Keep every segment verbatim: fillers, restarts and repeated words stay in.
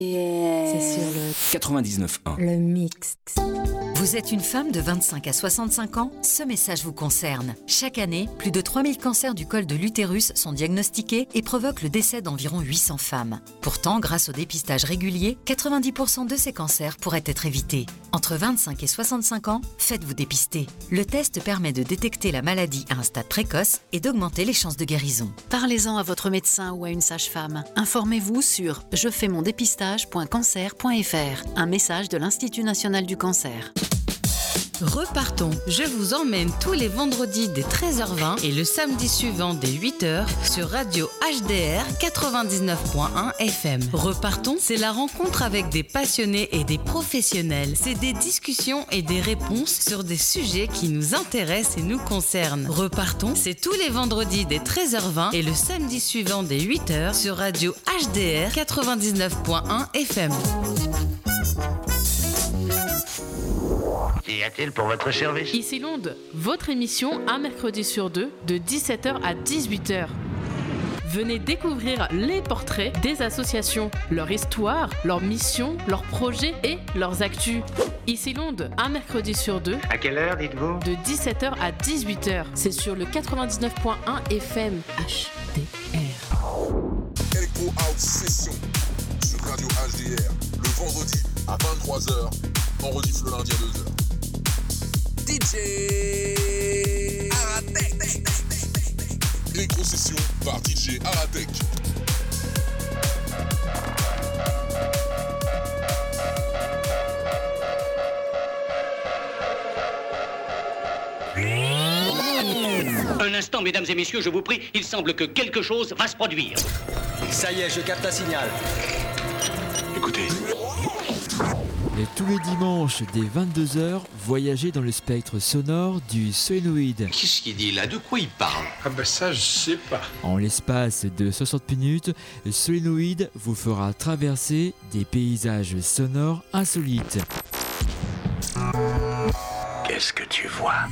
Yeah. C'est sur le quatre-vingt-dix-neuf un. Le mix. Vous êtes une femme de vingt-cinq à soixante-cinq ans? Ce message vous concerne. Chaque année, plus de trois mille cancers du col de l'utérus sont diagnostiqués et provoquent le décès d'environ huit cents femmes. Pourtant, grâce au dépistage régulier, quatre-vingt-dix pour cent de ces cancers pourraient être évités. Entre vingt-cinq et soixante-cinq ans, faites-vous dépister. Le test permet de détecter la maladie à un stade précoce et d'augmenter les chances de guérison. Parlez-en à votre médecin ou à une sage-femme. Informez-vous sur je fais mon dépistage point cancer point f r. Un message de l'Institut national du cancer. Repartons. Je vous emmène tous les vendredis dès treize heures vingt et le samedi suivant dès huit heures sur Radio H D R quatre-vingt-dix-neuf point un F M. Repartons, c'est la rencontre avec des passionnés et des professionnels. C'est des discussions et des réponses sur des sujets qui nous intéressent et nous concernent. Repartons, c'est tous les vendredis dès treize heures vingt et le samedi suivant dès huit heures sur Radio H D R quatre-vingt-dix-neuf point un F M. Qu'y a-t-il pour votre service? Ici Londres, votre émission un mercredi sur deux de dix-sept heures à dix-huit heures. Venez découvrir les portraits des associations, leur histoire, leurs missions, leurs projets et leurs actus. Ici Londres, un mercredi sur deux. À quelle heure, dites-vous? De dix-sept heures à dix-huit heures. C'est sur le quatre-vingt-dix-neuf point un F M. H D R. Echo Out Session sur Radio H D R. Le vendredi à vingt-trois heures. On rediff le lundi à deux heures. D J Aratek. Éco-session par D J Aratek. Un instant, mesdames et messieurs, je vous prie, il semble que quelque chose va se produire. Ça y est, je capte un signal. Écoutez. Et tous les dimanches dès vingt-deux heures, voyagez dans le spectre sonore du solénoïde. Qu'est-ce qu'il dit là? De quoi il parle? Ah ben ça, je sais pas. En l'espace de soixante minutes, le solénoïde vous fera traverser des paysages sonores insolites. Qu'est-ce que tu vois?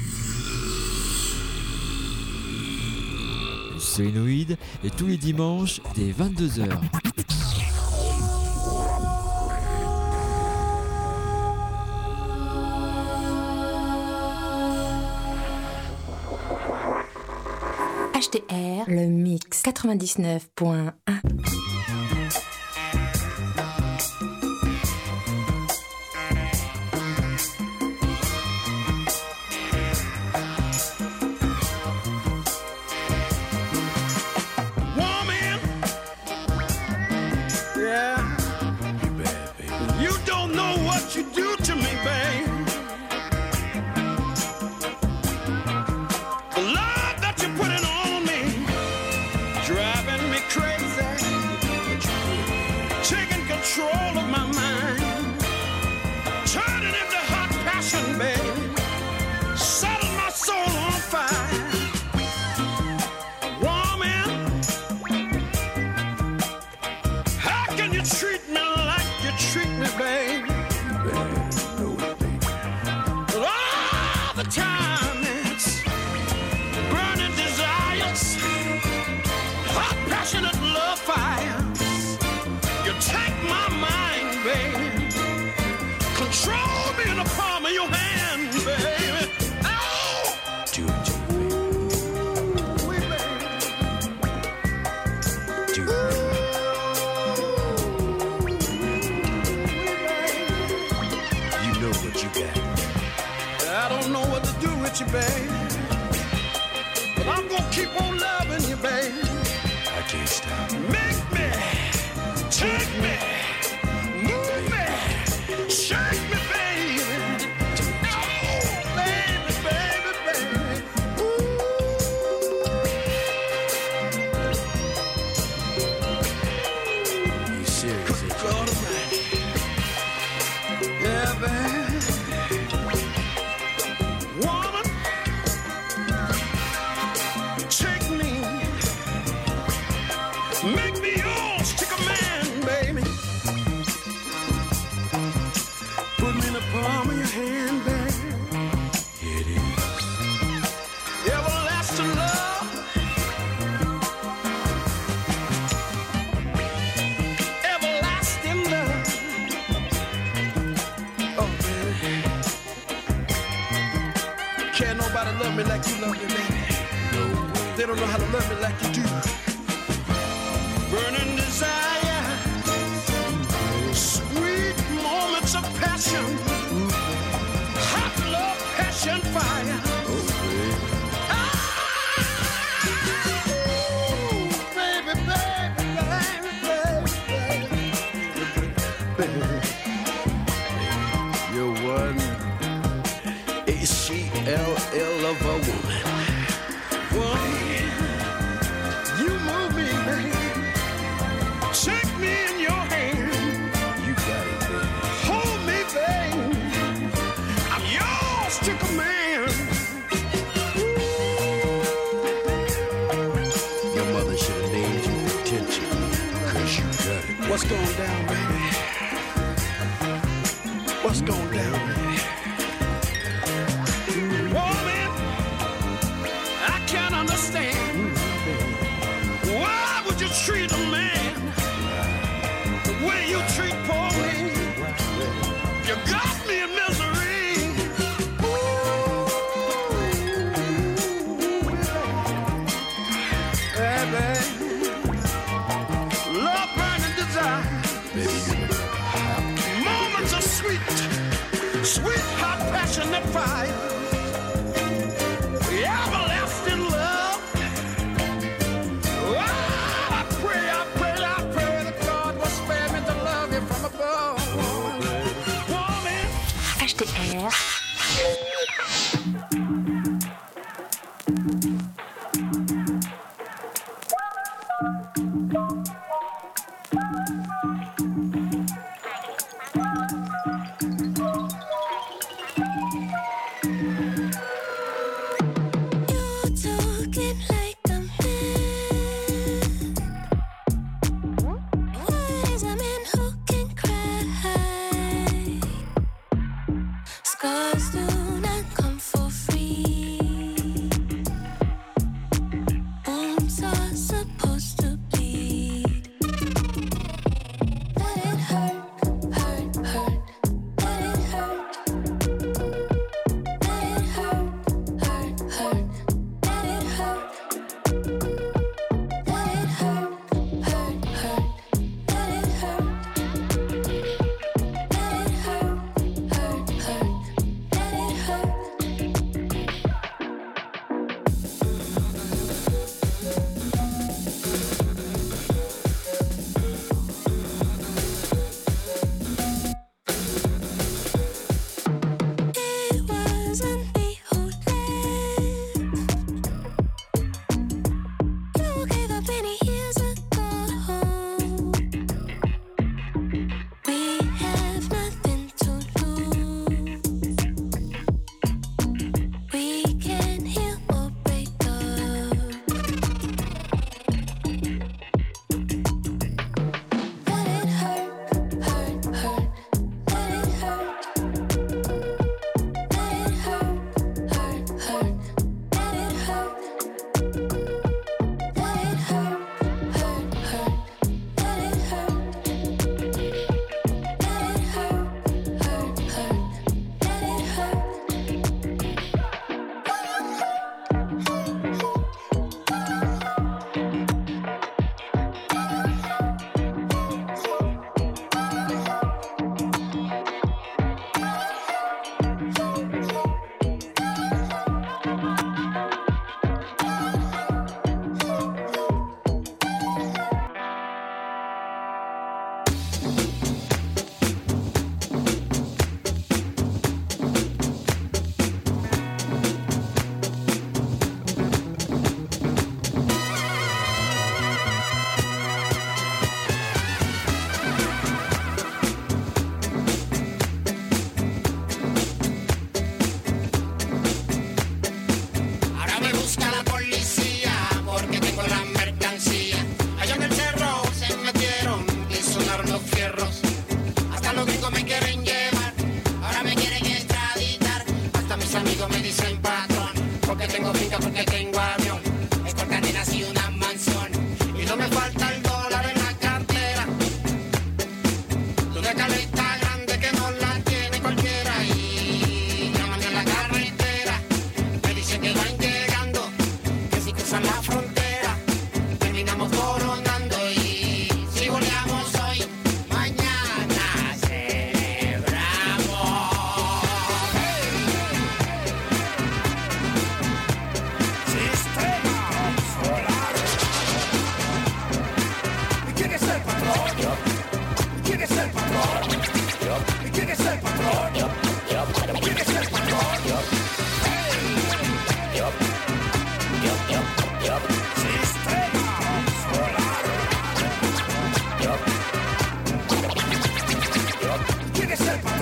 Le solénoïde est tous les dimanches dès vingt-deux heures. H D R, le mix quatre-vingt-dix-neuf point un. Passionate love fire, you take my mind, babe. how to love me like you love me, baby. They don't know how to love me like you do. Burning desire, sweet moments of passion, hot love, passion, fire. L L of a woman. Woman, you move me, baby. Take me in your hand. You got it, baby. Hold me, baby. I'm yours to command. Your mother should have named you Detention, cause you got it. What's going down, baby? What's going down, baby? Why would you treat a man the way you treat poor me? You got me in misery. Ooh, hey, baby. Love, burning desire. Baby, moments of sweet, sweet, hot, passionate fire. Everlasting love. H D R. Sky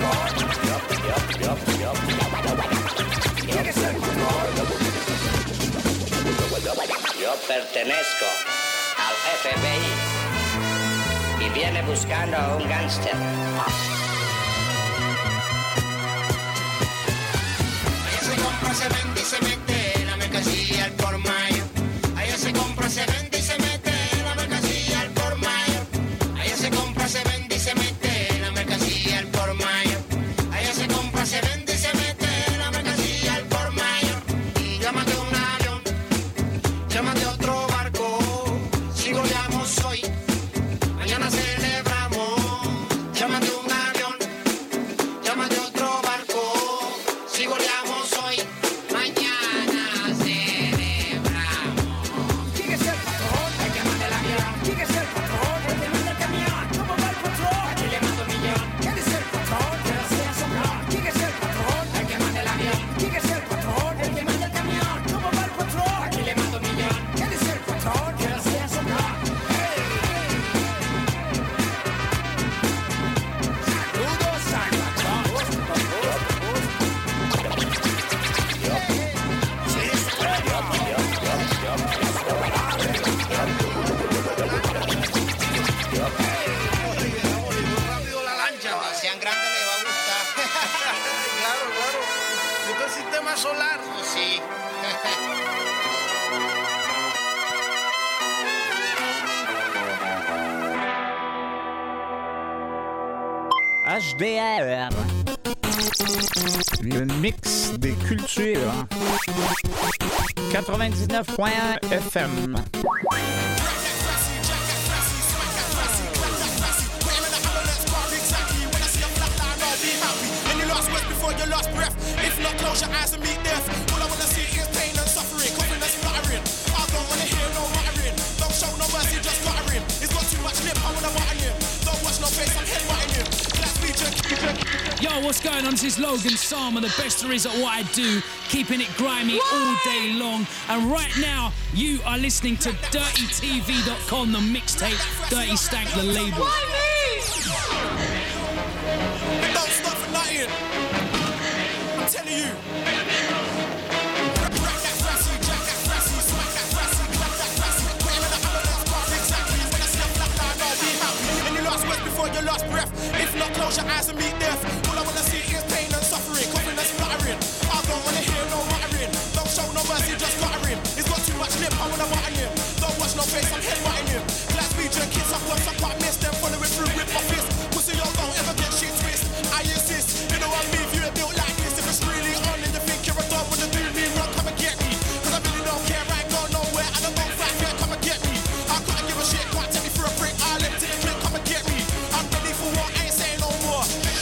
Yo pertenezco al F B I y viene buscando a un gángster. Allá se compra, se vende y se mete la mercancía al por mayor. Allá se compra, se vende y se mete la mercancía al por mayor. Allá se compra, se vende y se mete la mercancía al por mayor. Allá se compra, se vende y se mete la mercancía al por mayor. Y llámate un avión, llámate otro barco, si goleamos hoy, mañana celebramos. Llámate un avión, llámate otro barco, si goleamos hoy, mañana celebramos. ¿Quién es el patrón? El que manda el avión. ¿Quién es el patrón? El que manda el camión. ¿Cómo va el patrón? Aquí le mando un millón. ¿Quién es el patrón? Que no sea soplón. ¿Quién es el patrón? El que manda el avión. ¿Quién es el patrón? El que manda el camión. ¿Cómo va el patrón? Aquí le mando un millón. ¿Quién es el patrón? Que no sea soplón. Saludos al patrón. Rápido la lancha, sean grandes les va a gustar. Claro, claro. Esto es el sistema solar. Sí. H D R. Le mix des cultures. quatre-vingt-dix-neuf point un F M. And you lost breath before you lost breath. If not, close your eyes and meet death. All I wanna see is pain and suffering, coughing and spluttering. I don't wanna hear no muttering. Don't show no mercy, just guttering. It's got too much lip, I wanna button him. Don't watch no face, I'm head butting him. Class feature. Yo, what's going on? This is Logan Sama, the best there is at what I do, keeping it grimy all day long. And right now, you are listening to dirty T V dot com, the mixtape, Dirty Stank, the label. Don't stop for nothing. I'm telling you. And you lost words before you lost breath. If not, close your eyes and meet death. All I wanna see is pain and suffering, coughing and spluttering. I don't wanna hear no muttering. Don't show no mercy, just guttering. It's got too much lip, I wanna button him. Don't watch no face, I'm head butting him. Class feature, kids up once I can't miss them. Follow it through with my fist. Pussy, yo, don't ever get shit twist. I insist, you know I'm me, if you ain't built like this. If it's really on and you think you're a dog, when you do me wrong, come and get me. Cause I really don't care, I ain't going nowhere. I don't go flat, yeah, come and get me. I couldn't give a shit, can't take me for a prick. I'll let it to the clip, come and get me. I'm ready for war, I ain't saying no more.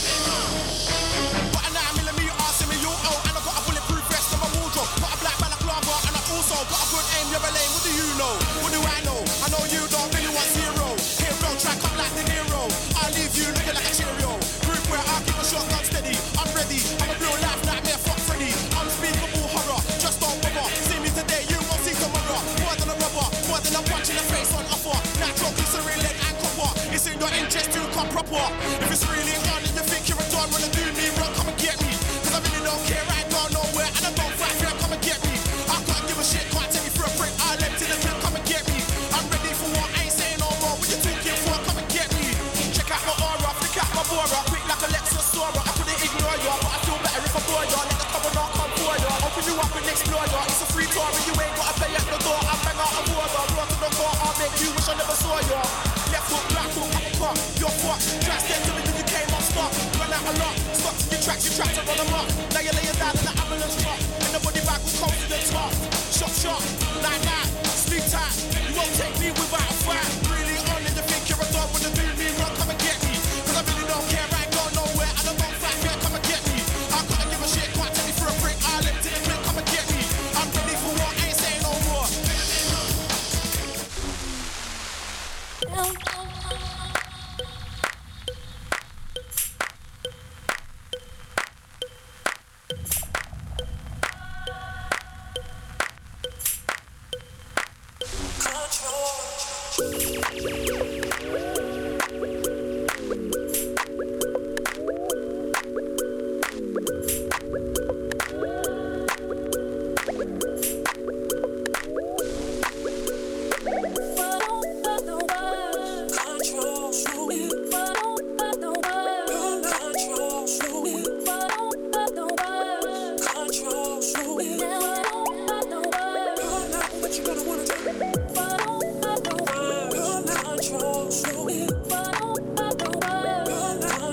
But a nine millimeter arse in me, you oh, and I got a bulletproof vest in my wardrobe. Got a black balaclava, and I also got a good aim, you're a lame. What do you know? What do I know? I know you don't really want zero. Hero, track up like De Niro. I'll leave you looking like a Cheerio. Group where I keep a shotgun steady. I'm ready, I'm a real life nightmare, fuck Freddy. Unspeakable horror, just don't bother. See me today, you won't see tomorrow. More than a rubber, more than a punch in the face on offer. Natural glycerin, lead and copper. It's in your interest to come proper. If it's really on and you think you're a don, wanna do me wrong, come and get me. Cause I really don't care, I ain't going nowhere. And I don't fight fair, come and get me. I can't give a shit, can't take me for a prick. I'll let it to the clip, come and get me. I'm ready for war, I ain't saying no more. What you talking for, come and get me. Check out my aura, flick out my bora. Quick like a Lexus Sora. I couldn't ignore you, but I feel better if I bore you. Let the cover not come for you. Open you up and explore you. It's a free tour and you ain't gotta pay at the door. I'll bang out a border, brought to the car. I'll make you wish I never saw you. Left hook, right hook, uppercut. You're fucked. Tracks dead to me till you came up stop. Run out a lot. Stop to your tracks, you trapped to run them up. Now you're laying down in the ambulance truck. And the body bag will come to the top. Shot, shot, like that. Sleep tight. You won't take me without a fight. Really on and you think you're a dog. When you do me wrong, come and get me. Cause I really don't care, I ain't going nowhere. I don't fight fair, come and get me. I can't give a shit, can't take me for a prick. I'll let it to the clip, come and get me. I'm ready for war, I ain't saying no more. Call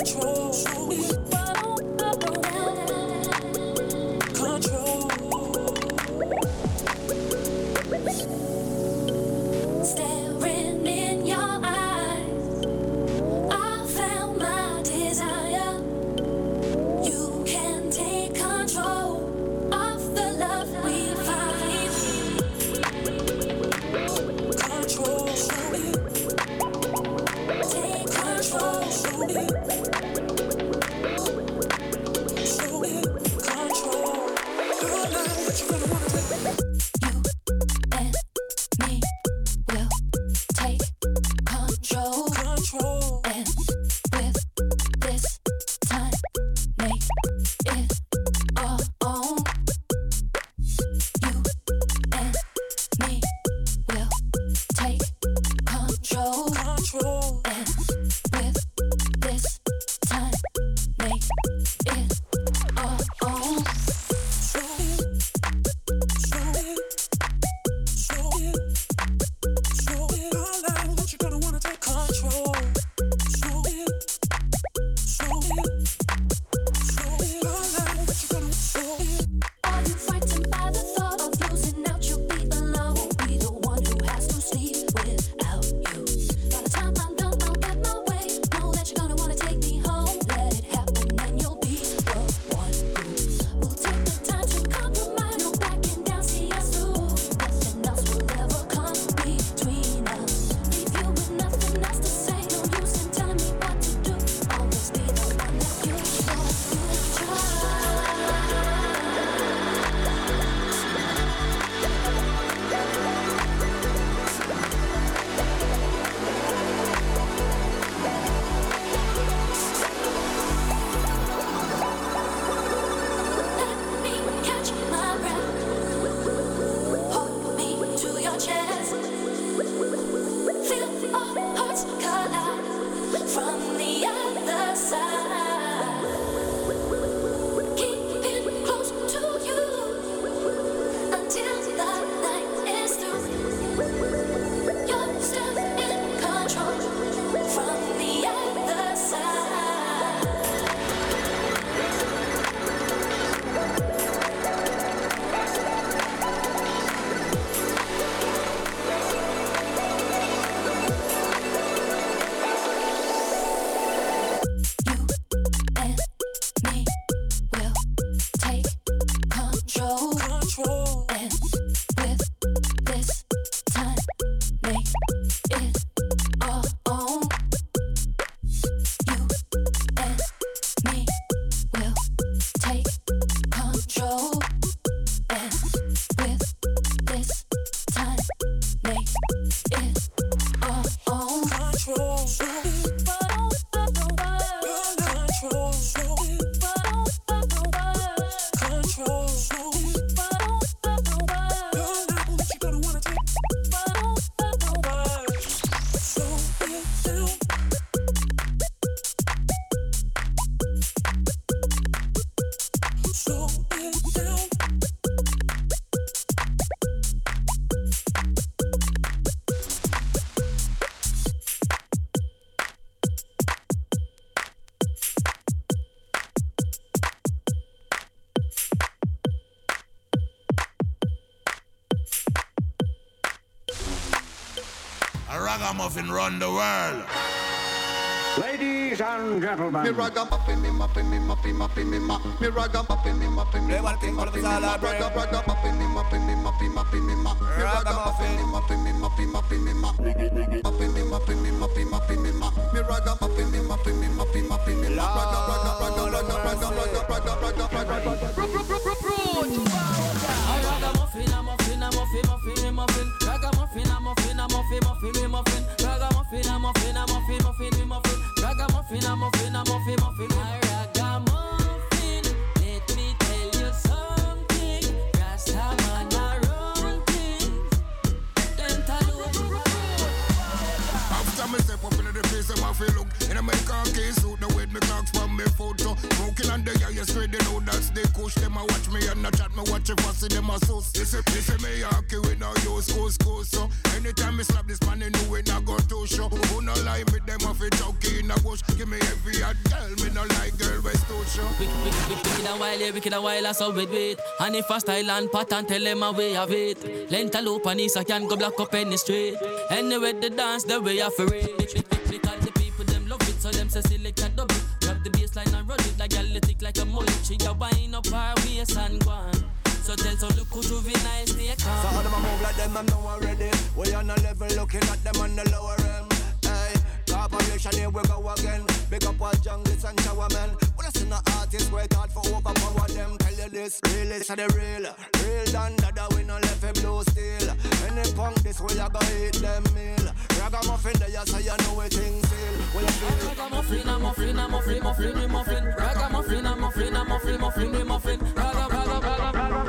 Ragamuffin run the world. Ladies and gentlemen. Me ragamuffin, me muffin, me muffin, muffin, me muffin, me ragamuffin, me muffin, me muffin, muffin, me ragamuffin, me muffin, me muffin, muffin, me muffin, ragamuffin, me muffin, me muffin, muffin, me muffin, muffin, me muffin, me muffin, muffin, me muffin, me ragamuffin, me muffin, me muffin, muffin, me muffin, raga, raga, raga, raga, raga, raga, raga, raga, ragamuffin, a muffin, a muffin, muffin, me muffin, ragamuffin, a muffin, a muffin, muffin, me muffin, ragamuffin, a muffin, a muffin, muffin, me muffin. Ragamuffin, a muffin, a muffin, muffin, a ragamuffin. Let me tell you something. Rasta man a run things. Them tell after me step up into the place, I'm off look in a make a case suit. The way me talks from me foot to so. Smoking on the air, you spread the load, that's the kush. Them a watch me and a chat me, watch if I see them a sus. They say, they say me hockey with no use, coast, coast, so. Anytime me slap this man, you know it not go to show. Who no lie with them off it, choky in a bush. Give me every hot girl, me no like girl, West to show. Wicked, wicked, wicked, wicked and wild, yeah, wicked and wild, I saw with wait. And if I style and pattern, tell them a way of it. Length a loop and east, I can go block up any street. Anyway, the dance, the way I feel it. Because the people, them love it, so them say select and double. Grab the bassline and run it like a little like a mullet. She a wind up her waist and go on. So tell so look who juvenile stay calm. So how them a move like them, I'm now already. We on a level looking at them on the lower end. Hey, corporation here we go again. Big up our junglers and showermen. When I see no artists work hard for overpower them. Tell you this, real is the real. Real than that we no left a blue steel. Any punk this way I go eat them meal. Ragamuffin there you say you know we things seal. What you feel? Ragamuffin, a muffin, a muffin, muffin, we muffin. Ragamuffin, a muffin, a muffin, muffin, we muffin. Raga, raga, raga, raga.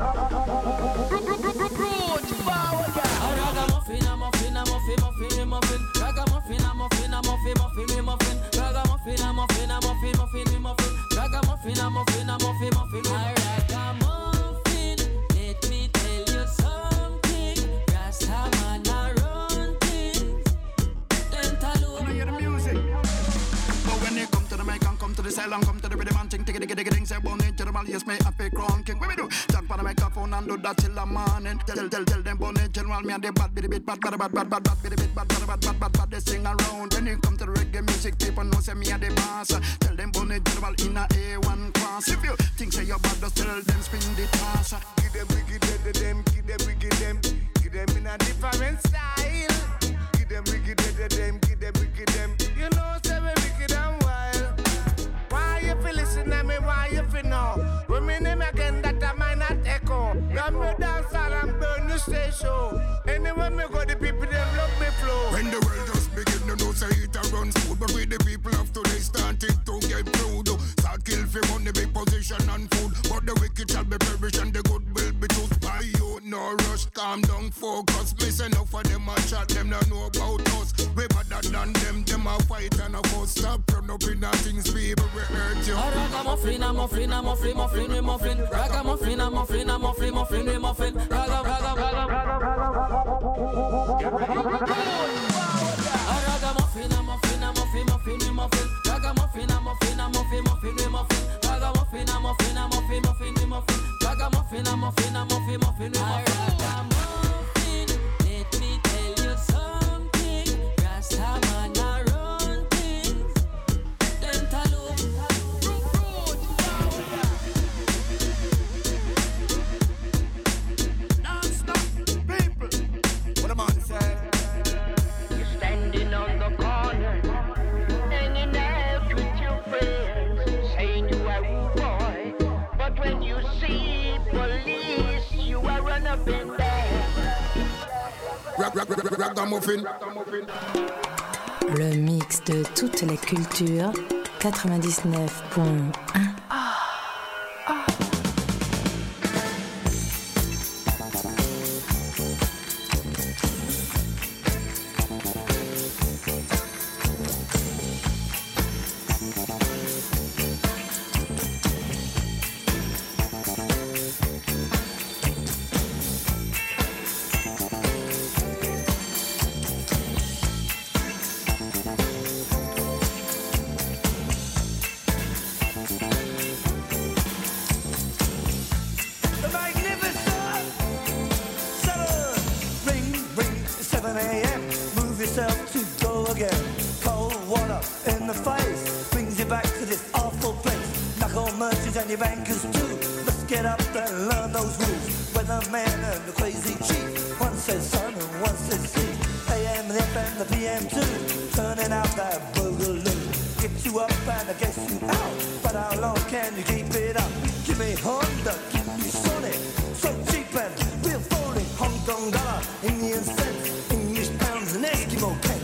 Ragamuffin, a muffin, a muffin, muffin, we muffin. Ragamuffin, a muffin, a muffin, muffin, we muffin. Ragamuffin, a muffin, a muffin, muffin, we muffin. Ragamuffin, a muffin, a muffin, muffin, we muffin. Ragamuffin, let me tell you something. Rastaman a run things. Length alone. I hear the music. But when you come to the mic and come to the cell and come to the rhythm and ting ting ting ting ting, say born in General, yes me a fake crown king. What we do? Jump on the microphone and do that till the morning. Tell tell tell them born in General, me and the bad bitty bit bad bad bad bad bad bad bitty bit bad bad bad bad bad bad. They sing around. When you come to the reggae music, people know say me and the boss. Tell them born in General in a A one class. If you think say you're bad, just tell them spin the toss. Give them wicked them, give them wicked them, give them in a different style. Give them wicked them, give them wicked them. You know say we wicked and wild. Why you feel listen to me? Why you feel know? When me name again that I might not echo. Ram me dance and burn the stage show. Anywhere me go, the people them love me flow. When the world just begin to know say it a run smooth, but with the people of today started to get proud. Start kill for money, big position and food, but the wicked shall be perished and the good will be too. By you no rush, calm down, focus. Miss enough of them a chat, them not know about us. We better than them, them a fight and a fuss. Stop run up in the things people we hurt you. Ragamuffin, a muffin, a muffin, muffin, we muffin. Ragamuffin, a muffin, a muffin, muffin, we muffin. Raga, raga, raga, raga, raga. Ragamuffin, a muffin, a muffin, muffin, we muffin. Ragamuffin, a muffin, a muffin, muffin, we muffin. Ragamuffin, a muffin, a muffin, muffin, we muffin. Ragamuffin, a muffin, a muffin, muffin, we muffin. Ragamuffin, let me tell you something. Rastaman a run things. Length alone. Non-stop people. What a man say. You're standing on the corner, hanging out with your friends, saying you are rude boy. But when you see police, you are run up and down. Ragamuffin. Le mix de toutes les cultures, quatre-vingt-dix-neuf point un. And your bankers too. Let's get up and learn those rules. Weatherman and the crazy chief. One says sun and one says sea. A M, the F M, the P M too. Turning out that boogaloo. Get you up and I guess you out. But how long can you keep it up? Give me Honda, give me Sonic. So cheap and real phony. Hong Kong dollar, Indian cents, English pounds and Eskimo pence.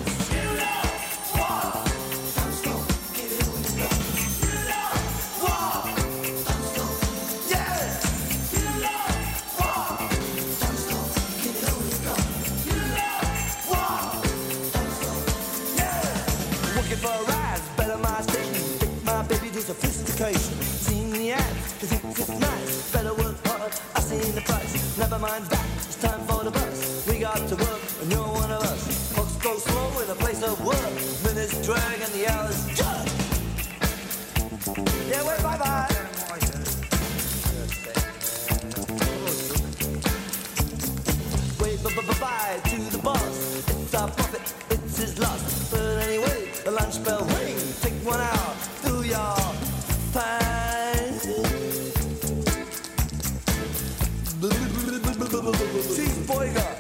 For a ride, better my station. Take my baby to sophistication. Seen the ads, you think it's nice. Better work hard, I've seen the price. Never mind that, it's time for the bus. We got to work, and you're one of us. Clocks go slow in a place of work. Minutes drag and the hours judge. Yeah, wait, bye-bye. Wave bye-bye to the boss. It's our profit, it's his loss. But anyway, the lunch bell ring. Take one out, do your fine. Cheese boy got.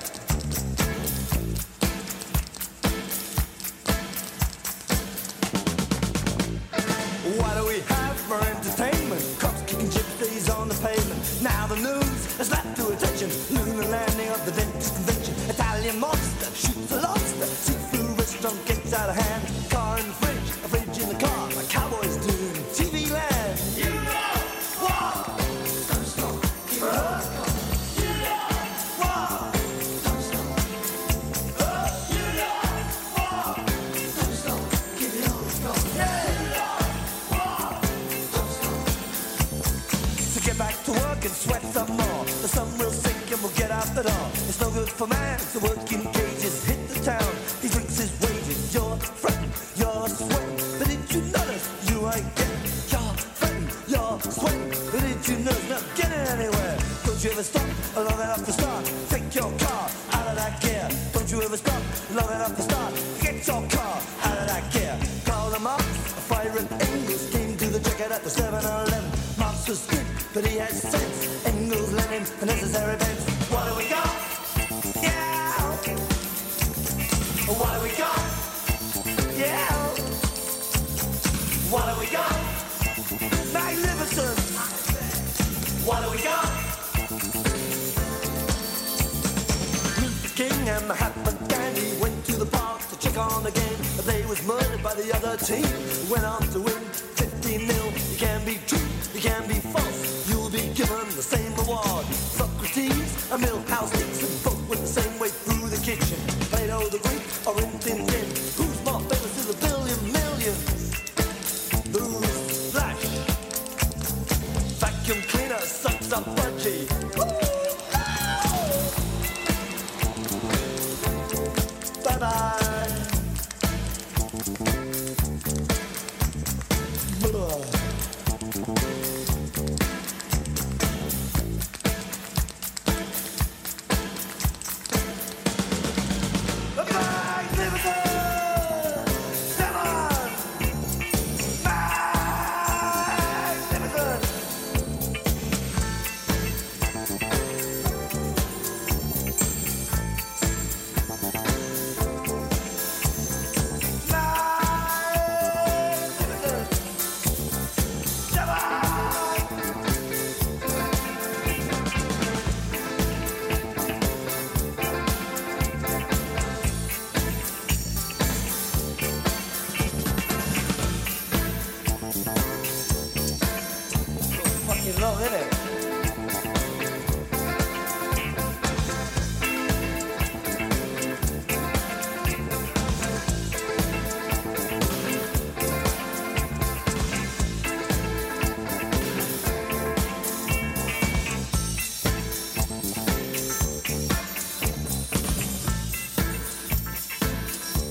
What do we have for entertainment? Cops kicking gypsies on the pavement. Now the news has slapped to attention. Lunar landing of the dentist convention. Italian monster shoots a lobster. Seafood restaurant gets out of hand. Car in the fridge, a fridge in the car. Like cowboys do in T V land. You know what? Don't stop, keep it up. You know what? Don't stop. You know what? Don't stop, keep it on. Yeah. Get back to work and sweat some more. The sun will sink and we'll get out the door. It's no good for man to work in cages. Hit the town, he drinks his wages. You're fretting, you're sweating. But did you notice you ain't getting? You're fretting, you're sweating. But did you notice not getting anywhere? Don't you ever stop long enough to start? Take your car out of that gear. Don't you ever stop long enough to start? Get your car out of that gear. Call them up, a fire and Engels came to the jacket at the seven eleven. Marx was good, but he had sense. Engels, Lenin, the necessary bends. What do we got? Yeah. What do we got? Yeah. What do we got? Magnificent. What do we got? Luther King and Mahatma Gandhi went to the park to check on the game. They was murdered by the other team. Went on to win fifteen nil. You can be true, you can be false. You'll be given the same reward. Socrates and Milhouse Dixon both went the same way through the kitchen. Plato the Greek or Rin Tin Tin. Who's more famous to the billion millions? Who's Flash? Vacuum cleaner sucks up budgie. Bye bye.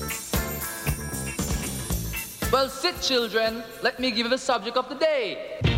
Well, sit, children. Let me give you the subject of the day.